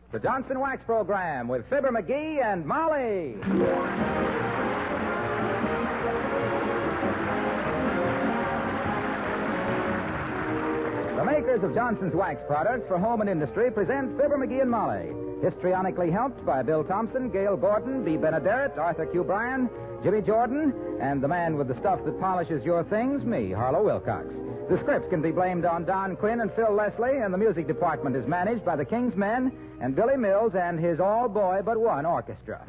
The Johnson Wax Program with Fibber McGee and Molly. The makers of Johnson's Wax products for home and industry present Fibber McGee and Molly. Histrionically helped by Bill Thompson, Gail Gordon, Bea Benaderet, Arthur Q. Bryan, Jimmy Jordan, and the man with the stuff that polishes your things, me, Harlow Wilcox. The scripts can be blamed on Don Quinn and Phil Leslie, and the music department is managed by the King's Men and Billy Mills and his all-boy but one orchestra.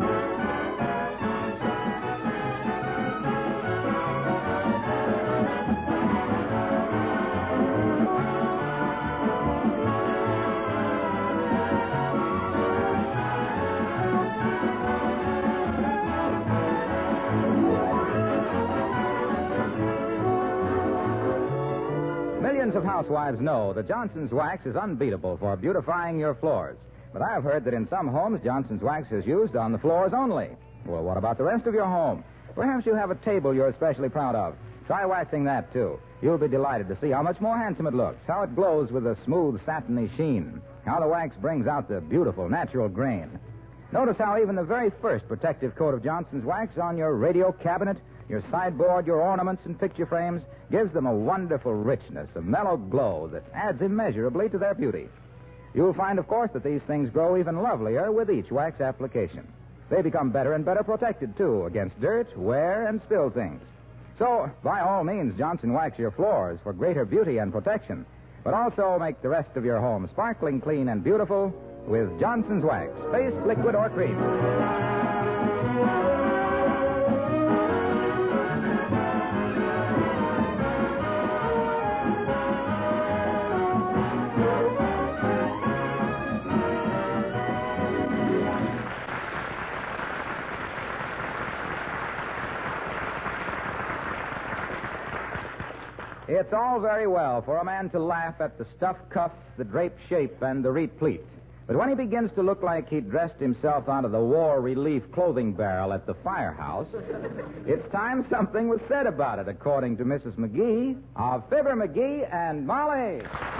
Millions of housewives know that Johnson's Wax is unbeatable for beautifying your floors. But I have heard that in some homes, Johnson's Wax is used on the floors only. Well, what about the rest of your home? Perhaps you have a table you're especially proud of. Try waxing that, too. You'll be delighted to see how much more handsome it looks, how it glows with a smooth, satiny sheen, how the wax brings out the beautiful, natural grain. Notice how even the very first protective coat of Johnson's Wax on your radio cabinet, your sideboard, your ornaments and picture frames gives them a wonderful richness, a mellow glow that adds immeasurably to their beauty. You'll find, of course, that these things grow even lovelier with each wax application. They become better and better protected, too, against dirt, wear, and spill things. So, by all means, Johnson Wax your floors for greater beauty and protection, but also make the rest of your home sparkling clean and beautiful with Johnson's Wax, paste, liquid, or cream. It's all very well for a man to laugh at the stuffed cuff, the draped shape, and the replete. But when he begins to look like he'd dressed himself out of the war relief clothing barrel at the firehouse, it's time something was said about it, according to Mrs. McGee of Fibber McGee and Molly.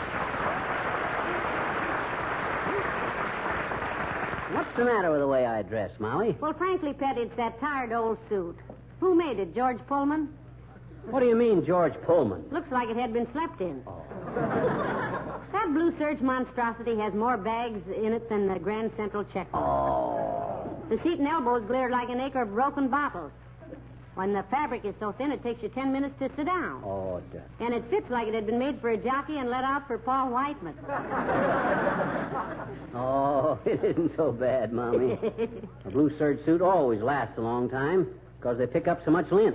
What's the matter with the way I dress, Molly? Well, frankly, Pet, it's that tired old suit. Who made it, George Pullman? What do you mean, George Pullman? Looks like it had been slept in. Oh. That blue serge monstrosity has more bags in it than the Grand Central checkbook. Oh. The seat and elbows glare like an acre of broken bottles. When the fabric is so thin, it takes you 10 minutes to sit down. Oh, dear. And it fits like it had been made for a jockey and let out for Paul Whiteman. Oh, it isn't so bad, Mommy. A blue serge suit always lasts a long time because they pick up so much lint.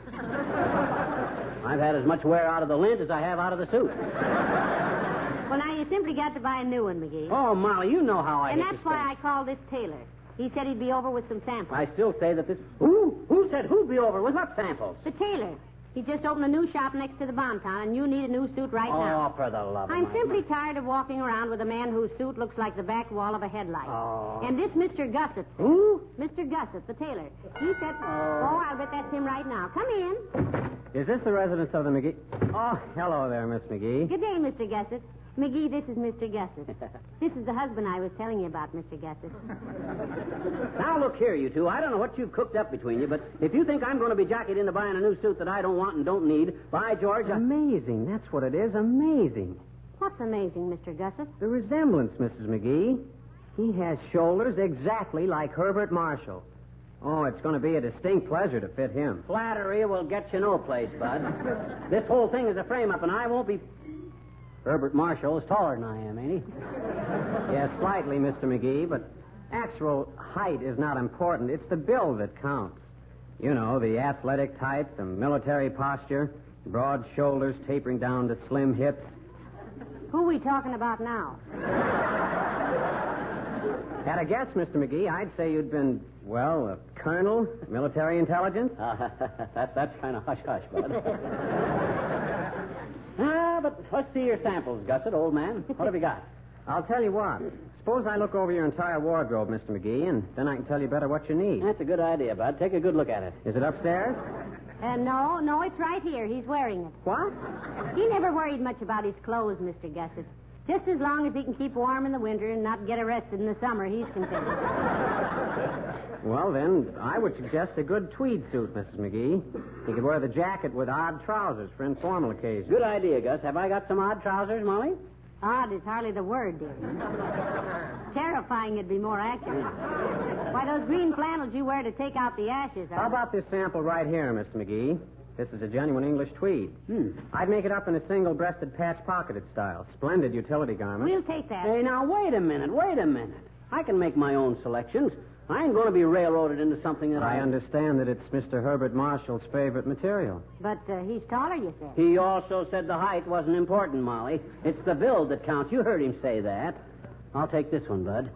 I've had as much wear out of the lint as I have out of the suit. Well, now, you simply got to buy a new one, McGee. Oh, Molly, you know how I And hate that's why I called this tailor. He said he'd be over with some samples. I still say that this... Who said who'd be over with what samples? The tailor. He just opened a new shop next to the Bonton, and you need a new suit right now. Oh, for the love of I'm my simply God. tired of walking around with a man whose suit looks like the back wall of a headlight. Oh. And this Mr. Gussett. Who? Mr. Gussett, the tailor. He said... Oh, I'll bet that's him right now. Come in. Is this the residence of the McGee? Oh, hello there, Miss McGee. Good day, Mr. Gussett. McGee, this is Mr. Gussett. This is the husband I was telling you about, Mr. Gussett. Now, look here, you two. I don't know what you've cooked up between you, but if you think I'm going to be jockeyed into buying a new suit that I don't want and don't need, by George, Amazing. That's what it is. Amazing. What's amazing, Mr. Gussett? The resemblance, Mrs. McGee. He has shoulders exactly like Herbert Marshall. Oh, it's going to be a distinct pleasure to fit him. Flattery will get you no place, bud. This whole thing is a frame-up, and I won't be... Herbert Marshall is taller than I am, ain't he? Yes, slightly, Mr. McGee, but actual height is not important. It's the build that counts. You know, the athletic type, the military posture, broad shoulders tapering down to slim hips. Who are we talking about now? At a guess, Mr. McGee, I'd say you'd been, well, a colonel, military intelligence. That's kind of hush-hush, bud. But let's see your samples, Gussett, old man. What have you got? I'll tell you what. Suppose I look over your entire wardrobe, Mr. McGee, and then I can tell you better what you need. That's a good idea, bud. Take a good look at it. Is it upstairs? No, it's right here. He's wearing it. What? He never worried much about his clothes, Mr. Gussett. Just as long as he can keep warm in the winter and not get arrested in the summer, he's content. Well, then, I would suggest a good tweed suit, Mrs. McGee. You could wear the jacket with odd trousers for informal occasions. Good idea, Gus. Have I got some odd trousers, Molly? Odd is hardly the word, dear. Terrifying would be more accurate. Why, those green flannels you wear to take out the ashes are... How about this sample right here, Mr. McGee? This is a genuine English tweed. I'd make it up in a single-breasted patch-pocketed style. Splendid utility garment. We'll take that. Hey, now, wait a minute. I can make my own selections. I ain't going to be railroaded into something that I understand that it's Mr. Herbert Marshall's favorite material. But he's taller, you said. He also said the height wasn't important, Molly. It's the build that counts. You heard him say that. I'll take this one, Bud.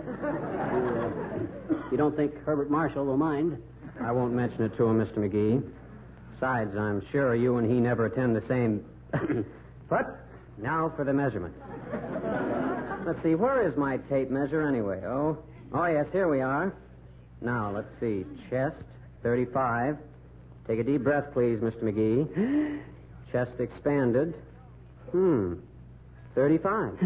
You don't think Herbert Marshall will mind? I won't mention it to him, Mr. McGee. Besides, I'm sure you and he never attend the same... But now for the measurements. Let's see, where is my tape measure anyway? Oh, yes, here we are. Now, let's see. Chest, 35. Take a deep breath, please, Mr. McGee. Chest expanded. 35.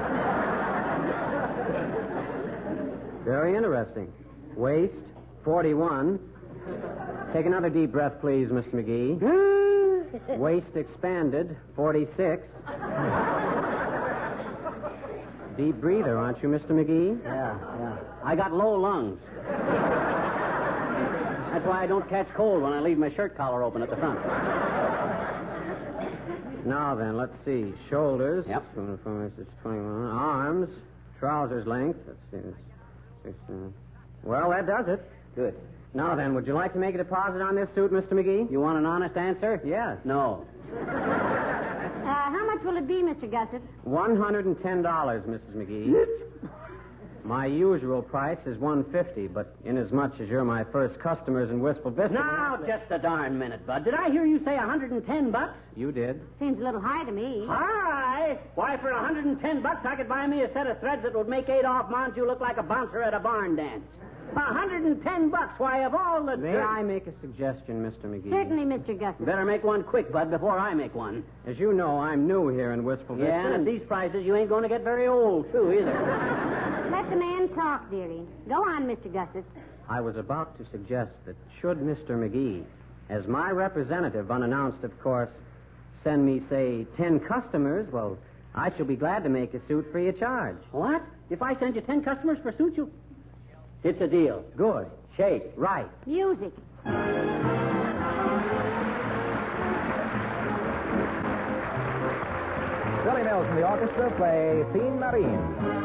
Very interesting. Waist, 41. Take another deep breath, please, Mr. McGee. Waist expanded, 46. Deep breather, aren't you, Mr. McGee? Yeah. I got low lungs. That's why I don't catch cold when I leave my shirt collar open at the front. Now then, let's see. Shoulders. Yep. This is 21. Arms. Trousers length. Let's see. 16. Well, that does it. Good. Now then, would you like to make a deposit on this suit, Mr. McGee? You want an honest answer? Yes. No. How much will it be, Mr. Gusset? $110, Mrs. McGee. My usual price is $150, but inasmuch as you're my first customers in Wistful Vista... Now, just a darn minute, Bud. Did I hear you say $110? You did. Seems a little high to me. Hi! Why, for $110, I could buy me a set of threads that would make Adolph Montague look like a bouncer at a barn dance. $110. Why, of all the... May I make a suggestion, Mr. McGee? Certainly, Mr. Gusset. Better make one quick, Bud, before I make one. As you know, I'm new here in Wistful Vista. Yeah, and at these prices, you ain't going to get very old, too, either. Let the man talk, dearie. Go on, Mr. Gusset. I was about to suggest that should Mr. McGee, as my representative, unannounced, of course, send me, say, 10 customers, well, I shall be glad to make a suit free of charge. What? If I send you 10 customers for suits, you... It's a deal. Good. Shake. Right. Music. Billy Mills and the orchestra play Theme Marine.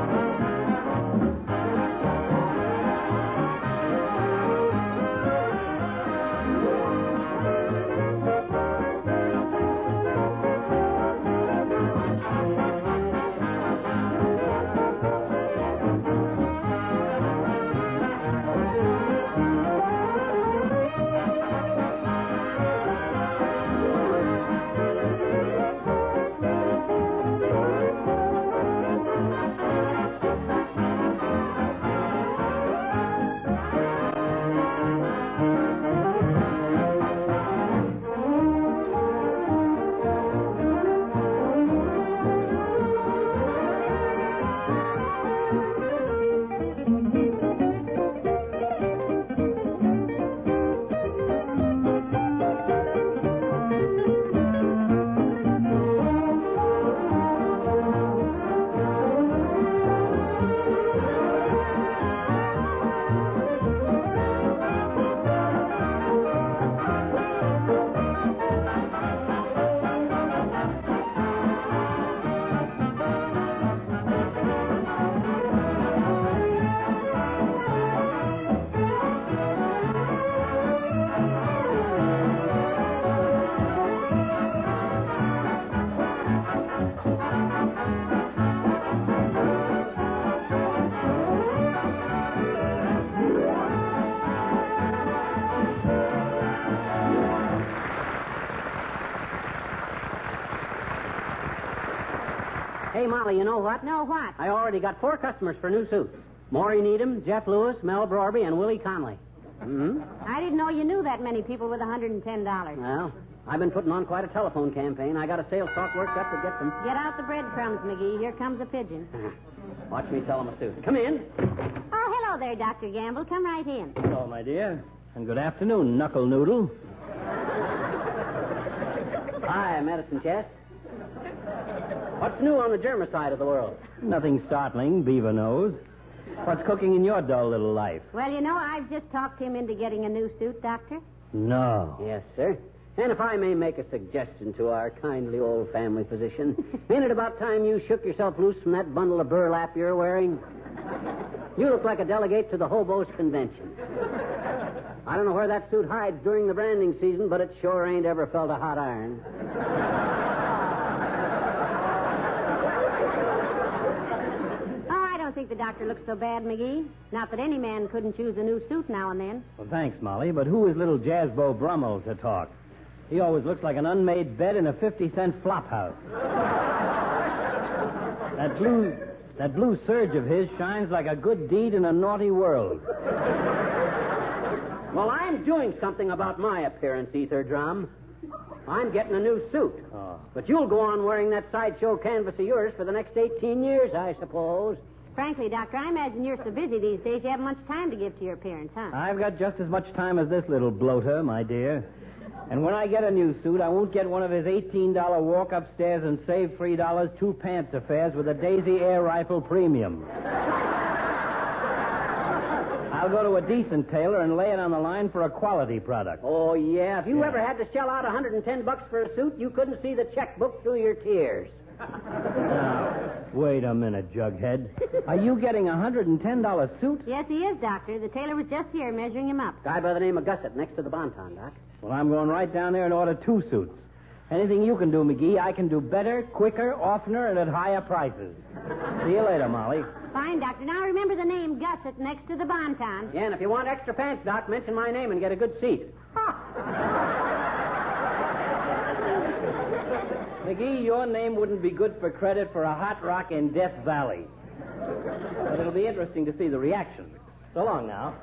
Hey, Molly, you know what? No, what? I already got 4 customers for new suits. Maury Needham, Jeff Lewis, Mel Brorby, and Willie Conley. I didn't know you knew that many people with $110. Well, I've been putting on quite a telephone campaign. I got a sales talk worked up to get some... Get out the breadcrumbs, McGee. Here comes a pigeon. Watch me sell him a suit. Come in. Oh, hello there, Dr. Gamble. Come right in. Hello, my dear. And good afternoon, Knuckle Noodle. Hi, medicine chest. What's new on the germicide of the world? Nothing startling, Beaver knows. What's cooking in your dull little life? Well, you know, I've just talked him into getting a new suit, Doctor. No. Yes, sir. And if I may make a suggestion to our kindly old family physician, ain't it about time you shook yourself loose from that bundle of burlap you're wearing? You look like a delegate to the Hobos Convention. I don't know where that suit hides during the branding season, but it sure ain't ever felt a hot iron. Oh, I don't think the doctor looks so bad, McGee. Not that any man couldn't choose a new suit now and then. Well, thanks, Molly, but who is little Jazzbo Brummel to talk? He always looks like an unmade bed in a 50-cent flop house. That blue serge of his shines like a good deed in a naughty world. Well, I'm doing something about my appearance, Ether Drum. I'm getting a new suit. Oh. But you'll go on wearing that sideshow canvas of yours for the next 18 years, I suppose. Frankly, Doctor, I imagine you're so busy these days you haven't much time to give to your appearance, huh? I've got just as much time as this little bloater, my dear. And when I get a new suit, I won't get one of his $18 walk upstairs and save $3 two pants affairs with a Daisy air rifle premium. I'll go to a decent tailor and lay it on the line for a quality product. Oh, yeah. If you ever had to shell out $110 for a suit, you couldn't see the checkbook through your tears. Now, wait a minute, Jughead. Are you getting a $110 suit? Yes, he is, Doctor. The tailor was just here measuring him up. Guy by the name of Gusset next to the Bonton, Doc. Well, I'm going right down there and order 2 suits. Anything you can do, McGee, I can do better, quicker, oftener, and at higher prices. See you later, Molly. Fine, Doctor. Now remember the name Gusset next to the Bonton. Yeah, and if you want extra pants, Doc, mention my name and get a good seat. McGee, your name wouldn't be good for credit for a hot rock in Death Valley. But it'll be interesting to see the reaction. So long now.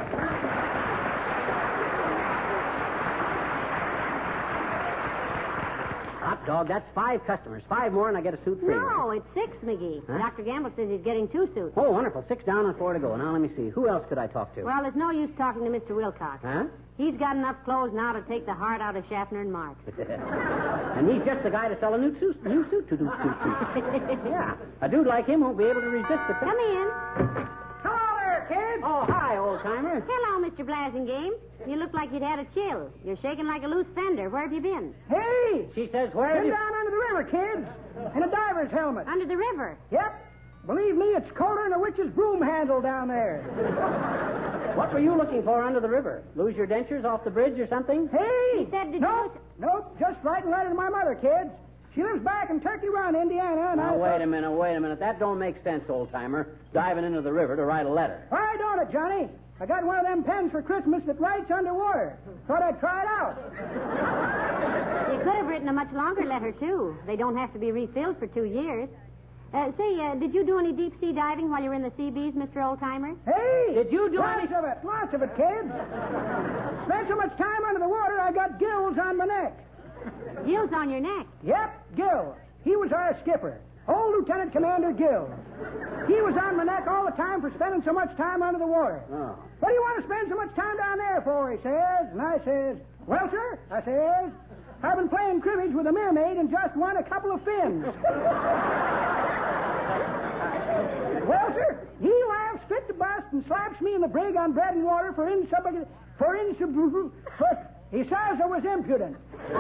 Hot dog, that's 5 customers. 5 more and I get a suit free. No, it's 6, McGee. Huh? Dr. Gamble says he's getting 2 suits. Oh, wonderful. 6 down and 4 to go. Now, let me see. Who else could I talk to? Well, there's no use talking to Mr. Wilcox. Huh? He's got enough clothes now to take the heart out of Schaffner and Marx. And he's just the guy to sell a new suit to. Yeah. A dude like him won't be able to resist the... Come in. Hello there, kid. Oh, hi, old-timer. Hello, Mr. Blasingame. You look like you'd had a chill. You're shaking like a loose fender. Where have you been? Hey! She says, where have Been you... down under the river, kids. In a diver's helmet. Under the river. Yep. Believe me, it's colder than a witch's broom handle down there. What were you looking for under the river? Lose your dentures off the bridge or something? Hey! He said, did Nope. Just writing a letter to my mother, kids. She lives back in Turkey Run, Indiana, and Now, wait a minute. That don't make sense, old-timer. Diving into the river to write a letter. Why don't it, Johnny? I got one of them pens for Christmas that writes underwater. Thought I'd try it out. You could have written a much longer letter, too. They don't have to be refilled for 2 years. Did you do any deep-sea diving while you were in the Seabees, Mr. Oldtimer? Hey! Did you do Lots of it, kids. Spent so much time under the water, I got gills on my neck. Gills on your neck. Yep, Gill. He was our skipper. Old Lieutenant Commander Gill. He was on my neck all the time for spending so much time under the water. Oh. What do you want to spend so much time down there for, he says. And I says, well, sir, I says, I've been playing cribbage with a mermaid and just won a couple of fins. Well, sir, he laughs fit to bust and slaps me in the brig on bread and water he says I was impudent.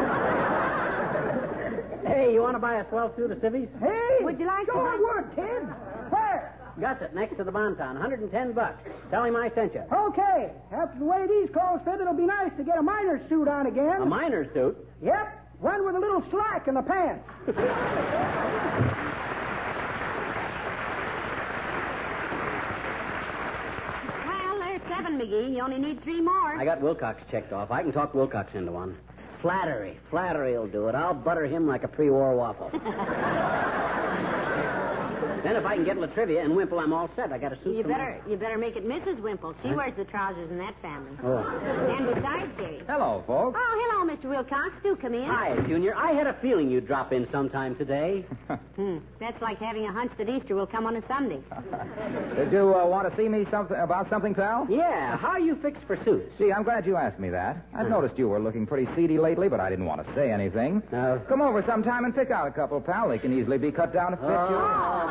Hey, you want to buy a swell suit of civvies? Hey! Would you like to sure buy- would, kid. Where? Gusset, next to the Bonton. $110. Tell him I sent you. Okay. After the way these clothes fit, it'll be nice to get a miner's suit on again. A miner's suit? Yep. One with a little slack in the pants. Well, there's 7, McGee. You only need 3 more. I got Wilcox checked off. I can talk Wilcox into one. Flattery will do it. I'll butter him like a pre-war waffle. Then if I can get Latrivia and Wimple, I'm all set. I got a suit. You better make it Mrs. Wimple. She wears the trousers in that family. And besides, dearie. Hello, folks. Oh, hello, Mr. Wilcox. Do come in. Hi, Junior. I had a feeling you'd drop in sometime today. That's like having a hunch that Easter will come on a Sunday. Did you want to see me about something, pal? Yeah, how are you fixed for suits? Gee, I'm glad you asked me that. I've noticed you were looking pretty seedy lately, but I didn't want to say anything. No. Come over sometime and pick out a couple, pal. They can easily be cut down to fit you.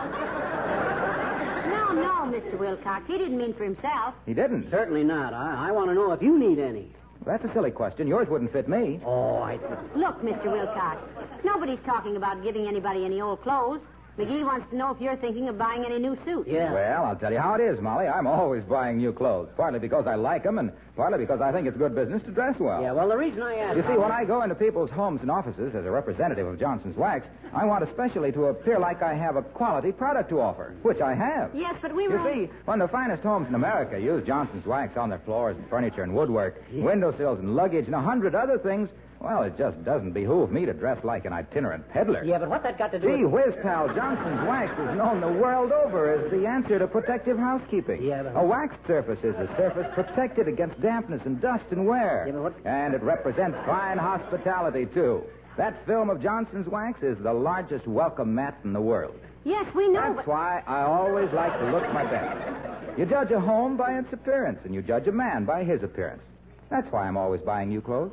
No, Mr. Wilcox. He didn't mean for himself. He didn't. Certainly not. I want to know if you need any. That's a silly question. Yours wouldn't fit me. Oh, Look, Mr. Wilcox, nobody's talking about giving anybody any old clothes. McGee wants to know if you're thinking of buying any new suits. Yeah. Well, I'll tell you how it is, Molly. I'm always buying new clothes, partly because I like them and partly because I think it's good business to dress well. Yeah, well, the reason I asked... You see, when I go into people's homes and offices as a representative of Johnson's Wax, I want especially to appear like I have a quality product to offer, which I have. Yes, but we You were... see, when the finest homes in America use Johnson's Wax on their floors and furniture and woodwork, windowsills and luggage and 100 other things, well, it just doesn't behoove me to dress like an itinerant peddler. Yeah, but what that got to do Gee with... whiz, pal, Johnson's Wax is known the world over as the answer to protective housekeeping. Yeah, but... A waxed surface is a surface protected against dampness and dust and wear. Yeah, but what... And it represents fine hospitality, too. That film of Johnson's Wax is the largest welcome mat in the world. Yes, we know, That's why I always like to look my best. You judge a home by its appearance, and you judge a man by his appearance. That's why I'm always buying new clothes.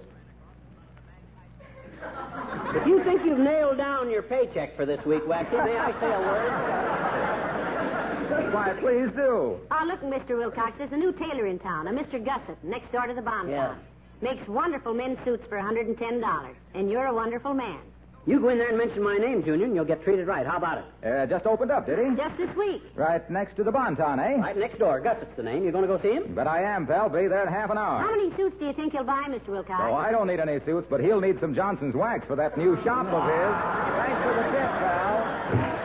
If you think you've nailed down your paycheck for this week, Waxy, may I say a word? Why, please do. Oh, look, Mr. Wilcox, there's a new tailor in town, a Mr. Gussett, next door to the Bonton. Yeah. Makes wonderful men's suits for $110. And you're a wonderful man. You go in there and mention my name, Junior, and you'll get treated right. How about it? Just opened up, did he? Just this week. Right next to the Bonton, eh? Right next door. Gussett's the name. You going to go see him? But I am, pal. Be there in half an hour. How many suits do you think he'll buy, Mr. Wilcox? Oh, I don't need any suits, but he'll need some Johnson's Wax for that new shop of his. Thanks for the tip, pal.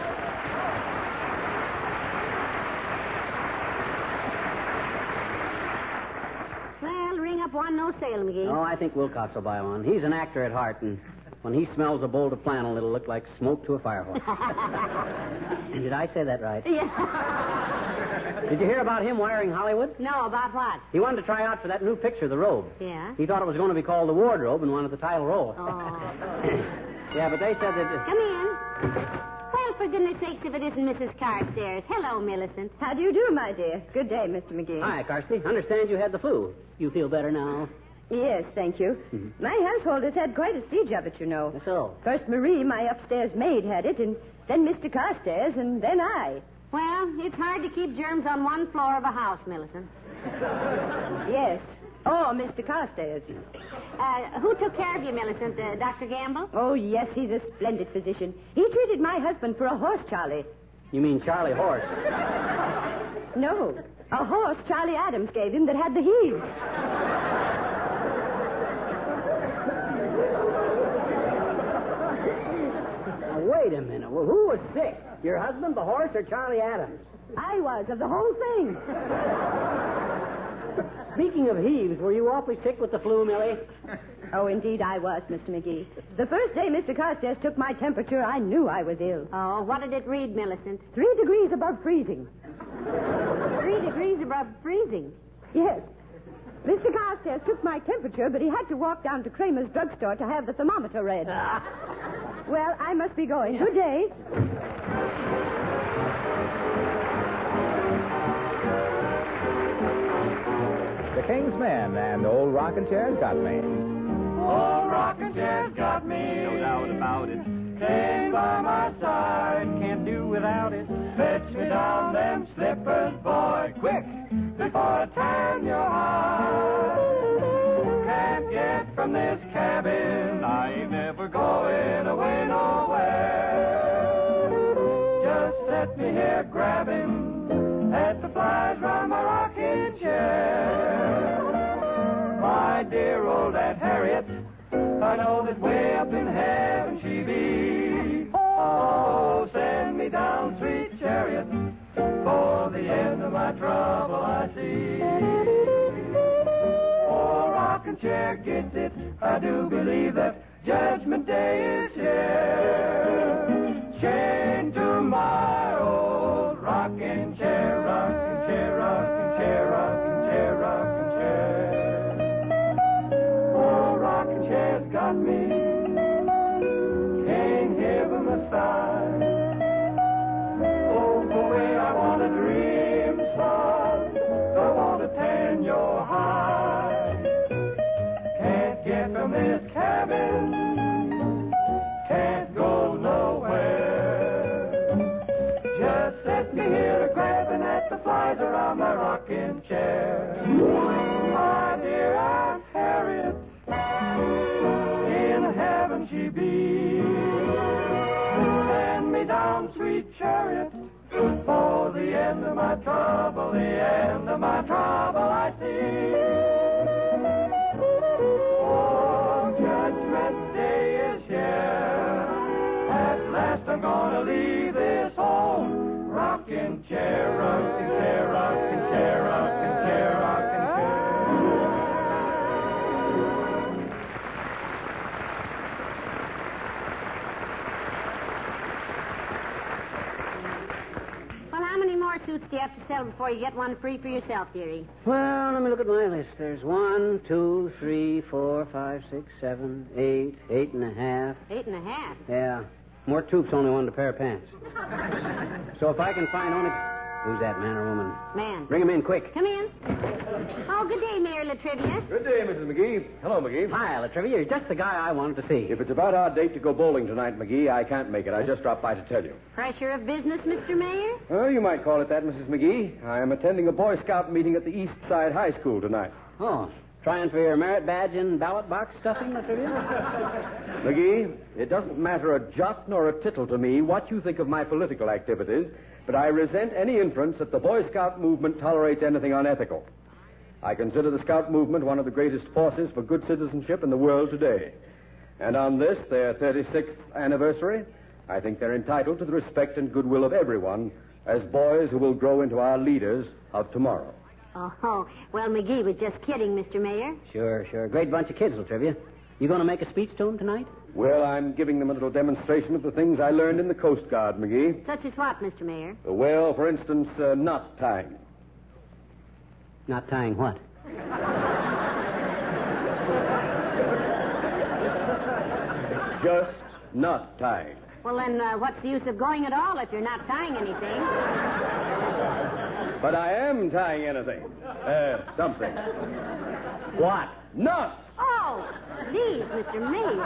Well, ring up one, no sale, McGee. Oh, I think Wilcox will buy one. He's an actor at heart, and when he smells a bolt of flannel, it'll look like smoke to a fire horse. Did I say that right? Yeah. Did you hear about him wiring Hollywood? No, about what? He wanted to try out for that new picture, The Robe. Yeah? He thought it was going to be called The Wardrobe and wanted the title role. Oh. Yeah, but they said that... Come in. Well, for goodness sakes, if it isn't Mrs. Carstairs. Hello, Millicent. How do you do, my dear? Good day, Mr. McGee. Hi, Carsty. Understand you had the flu. You feel better now? Yes, thank you. My household has had quite a siege of it, you know. So? First Marie, my upstairs maid, had it, and then Mr. Carstairs, and then I. Well, it's hard to keep germs on one floor of a house, Millicent. Yes. Oh, Mr. Carstairs. Who took care of you, Millicent? Dr. Gamble? Oh, yes, he's a splendid physician. He treated my husband for a horse, Charlie. You mean Charlie Horse? No, a horse Charlie Adams gave him that had the heaves. Now, wait a minute. Well, who was sick? Your husband, the horse, or Charlie Adams? I was, of the whole thing. Speaking of heaves, were you awfully sick with the flu, Millie? Oh, indeed I was, Mr. McGee. The first day Mr. Carstairs took my temperature, I knew I was ill. Oh, what did it read, Millicent? 3 degrees above freezing. 3 degrees above freezing. Yes. Mr. Carstairs took my temperature, but he had to walk down to Kramer's drugstore to have the thermometer read. Well, I must be going. Good day. The King's Men and Old Rockin' Chair's Got Me. Old rocking chair's got me, no doubt about it. Staying by my side, can't do without it. Fetch me down them slippers, boy, quick, before I tan your heart. Can't get from this cabin, I ain't never going away nowhere. Just set me here grabbing at the flies round my rocking chair. My dear old Aunt Harriet, I know that way up in heaven she be. Oh, send me down, sweet chariot, for the end of my trouble I see. Oh, rocking chair gets it, I do believe that Judgment Day is here. Chained to my old that the flies around my rocking chair. My dear Aunt Harriet, in heaven she be. Send me down, sweet chariot, for the end of my trouble, the end of my trouble I see. Oh, Judgment Day is here. At last I'm gonna leave this old rocking chair, rocking chair, rocking chair, rocking chair, rocking chair. Well, how many more suits do you have to sell before you get one free for yourself, dearie? Well, let me look at my list. There's 1, 2, 3, 4, 5, 6, 7, 8, 8.5. 8.5. Yeah. More troops only wanted a pair of pants. So if I can find only... Who's that, man or woman? Man. Bring him in quick. Come in. Oh, good day, Mayor Latrivia. Good day, Mrs. McGee. Hello, McGee. Hi, Latrivia. You're just the guy I wanted to see. If it's about our date to go bowling tonight, McGee, I can't make it. I just dropped by to tell you. Pressure of business, Mr. Mayor? Oh, you might call it that, Mrs. McGee. I am attending a Boy Scout meeting at the East Side High School tonight. Oh, trying for your merit badge and ballot box stuffing, Latrivia? McGee, it doesn't matter a jot nor a tittle to me what you think of my political activities, but I resent any inference that the Boy Scout movement tolerates anything unethical. I consider the Scout movement one of the greatest forces for good citizenship in the world today. And on this, their 36th anniversary, I think they're entitled to the respect and goodwill of everyone as boys who will grow into our leaders of tomorrow. Oh, well, McGee was just kidding, Mr. Mayor. Sure. Great bunch of kids, Latrivia. You going to make a speech to them tonight? Well, I'm giving them a little demonstration of the things I learned in the Coast Guard, McGee. Such as what, Mr. Mayor? Well, for instance, knot tying. Not tying what? Just knot tying. Well, then, what's the use of going at all if you're not tying anything? But I am tying anything. Something. What? Knots! Oh, please, Mr. Mayor.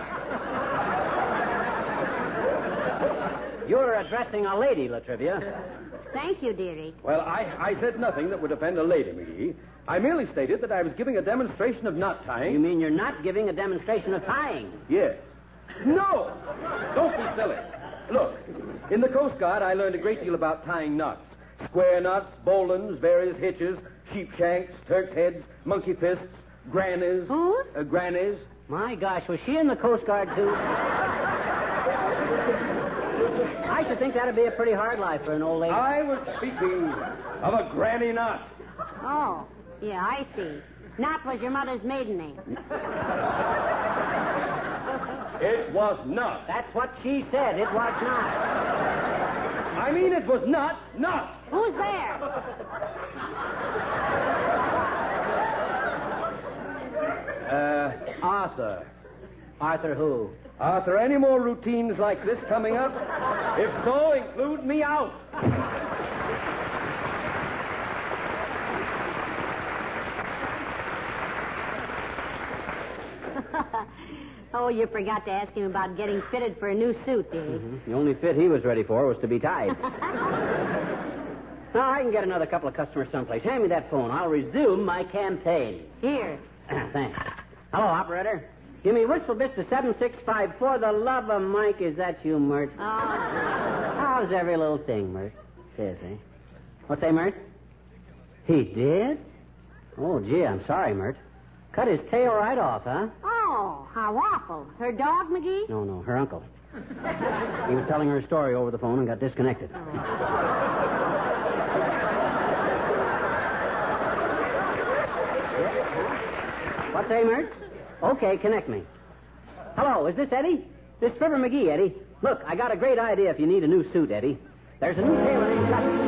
You're addressing a lady, Latrivia. Thank you, dearie. Well, I said nothing that would offend a lady, McGee. I merely stated that I was giving a demonstration of knot tying. You mean you're not giving a demonstration of tying? Yes. No! Don't be silly. Look, in the Coast Guard, I learned a great deal about tying knots. Square knots, bowlines, various hitches, sheep shanks, Turk's heads, monkey fists, grannies. Whose? Grannies. My gosh, was she in the Coast Guard, too? I should think that'd be a pretty hard life for an old lady. I was speaking of a granny knot. Oh, yeah, I see. Knot was your mother's maiden name. It was not. That's what she said. It was not. I mean, it was not. Who's there? Arthur. Arthur who? Are there any more routines like this coming up? If so, include me out. Oh, you forgot to ask him about getting fitted for a new suit, dearie. Mm-hmm. The only fit he was ready for was to be tied. Now, I can get another couple of customers someplace. Hand me that phone. I'll resume my campaign. Here. Thanks. Hello, operator. Give me Whistle Vista 765. For the love of Mike, is that you, Mert? Oh. How's every little thing, Mert? Says, eh? What's that, Mert? He did? Oh, gee, I'm sorry, Mert. Cut his tail right off, huh? Oh, how awful. Her dog, McGee? No, her uncle. He was telling her a story over the phone and got disconnected. What's that, Mert? Okay, connect me. Hello, is this Eddie? This is Fibber McGee, Eddie. Look, I got a great idea if you need a new suit, Eddie. There's a new tailor named Gus.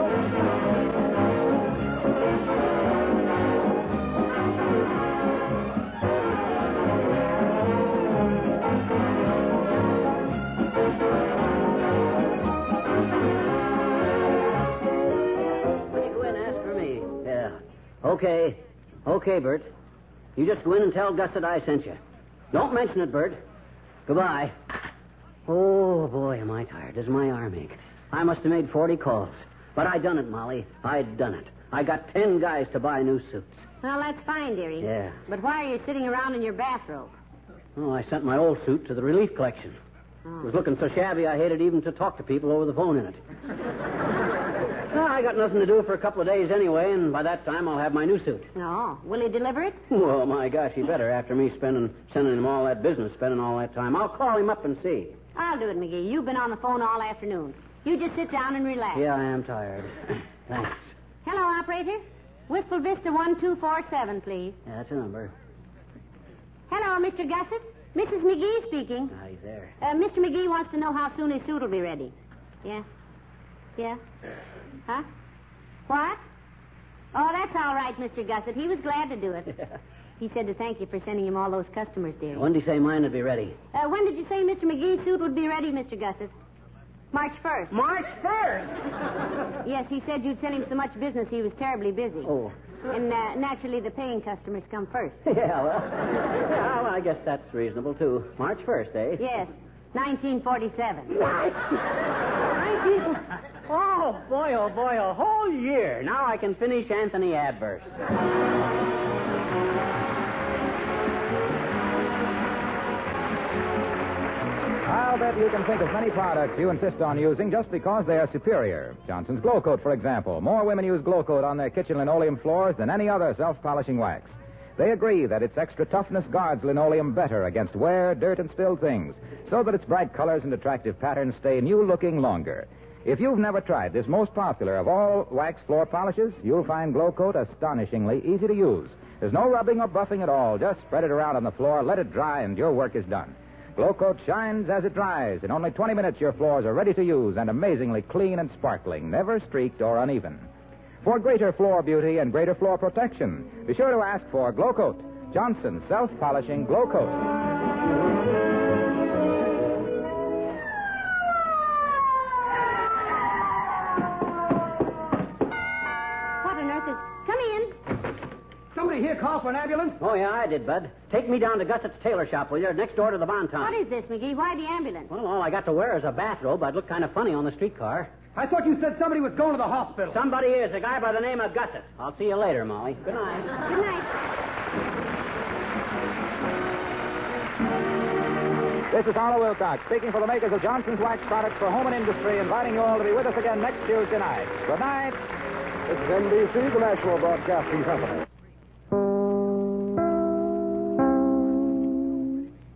Go in and ask for me. Yeah. Okay, Bert. You just go in and tell Gus that I sent you. Don't mention it, Bert. Goodbye. Oh, boy, am I tired. Does my arm ache. I must have made 40 calls. But I done it, Molly. I done it. I got 10 guys to buy new suits. Well, that's fine, dearie. Yeah. But why are you sitting around in your bathrobe? Oh, I sent my old suit to the relief collection. Oh. It was looking so shabby I hated even to talk to people over the phone in it. Well, I got nothing to do for a couple of days anyway, and by that time I'll have my new suit. Oh, will he deliver it? Well, my gosh, he better after me sending him all that business, spending all that time. I'll call him up and see. I'll do it, McGee. You've been on the phone all afternoon. You just sit down and relax. Yeah, I am tired. Thanks. Hello, operator. Wistful Vista 1247, please. Yeah, that's a number. Hello, Mr. Gussett. Mrs. McGee speaking. Ah, he's there. Mr. McGee wants to know how soon his suit will be ready. Yeah? Yeah? Huh? What? Oh, that's all right, Mr. Gussett. He was glad to do it. He said to thank you for sending him all those customers, dearie. When did he say mine would be ready? When did you say Mr. McGee's suit would be ready, Mr. Gussett? March 1st. March 1st? Yes, he said you'd sent him so much business he was terribly busy. Oh. And naturally, the paying customers come first. Well, I guess that's reasonable, too. March 1st, eh? Yes, 1947. Oh, boy, a whole year. Now I can finish Anthony Adverse. I'll bet you can think of many products you insist on using just because they are superior. Johnson's Glow Coat, for example. More women use Glow Coat on their kitchen linoleum floors than any other self-polishing wax. They agree that its extra toughness guards linoleum better against wear, dirt, and spilled things, so that its bright colors and attractive patterns stay new-looking longer. If you've never tried this most popular of all wax floor polishes, you'll find Glow Coat astonishingly easy to use. There's no rubbing or buffing at all. Just spread it around on the floor, let it dry, and your work is done. Glow Coat shines as it dries. In only 20 minutes, your floors are ready to use and amazingly clean and sparkling, never streaked or uneven. For greater floor beauty and greater floor protection, be sure to ask for Glow Coat, Johnson's self-polishing Glow Coat. What on earth is... Come in. Somebody here call for an ambulance? Oh, yeah, I did, Bud. Take me down to Gussett's tailor shop, will you? Next door to the Bon Ton. What is this, McGee? Why the ambulance? Well, all I got to wear is a bathrobe. I'd look kind of funny on the streetcar. I thought you said somebody was going to the hospital. Somebody is, a guy by the name of Gusset. I'll see you later, Molly. Good night. Good night. This is Harlow Wilcox, speaking for the makers of Johnson's Wax Products for Home and Industry, inviting you all to be with us again next Tuesday night. Good night. This is NBC, the national broadcasting company.